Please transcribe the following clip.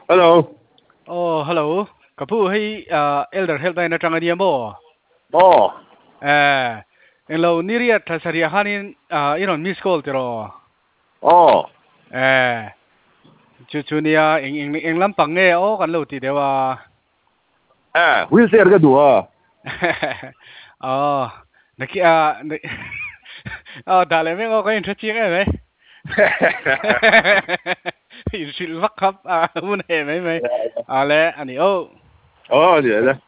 Hello. Oh, hello. Kapu hey elder help na tanga dia mo. Oh. Hello niria thasaria hanin iron miss call tero. Oh. Eh, chuchunia ing lampang nge o kan lo ti dewa. Wheelchair ka dua. Oh, naki oh dale me ko kain thachi nge me. Sil vakap un he me me. Ale ani oh. Oh, dia dah.